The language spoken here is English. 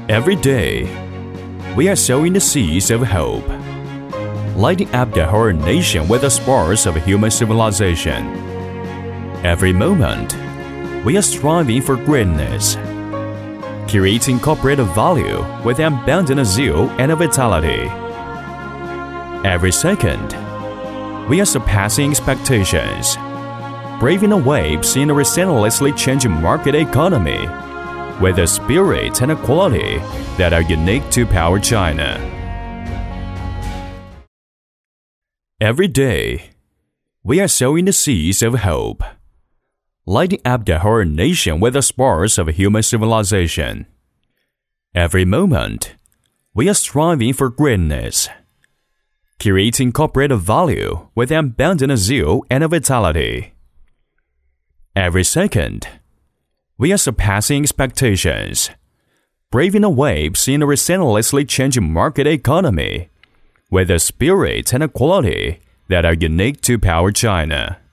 Every day, we are sowing the seeds of hope, lighting up the whole nation with the sparks of human civilization. Every moment, we are striving for greatness, creating corporate value with abundant zeal and vitality. Every second, we are surpassing expectations, braving the waves in a relentlessly changing market economy with a spirit and a quality that are unique to PowerChina. Every day, we are sowing the seeds of hope, lighting up the whole nation with the sparks of human civilization. Every moment, we are striving for greatness, creating corporate value with abundant zeal and vitality. Every second, we are surpassing expectations, braving the waves in a relentlessly changing market economy with a spirit and a quality that are unique to PowerChina.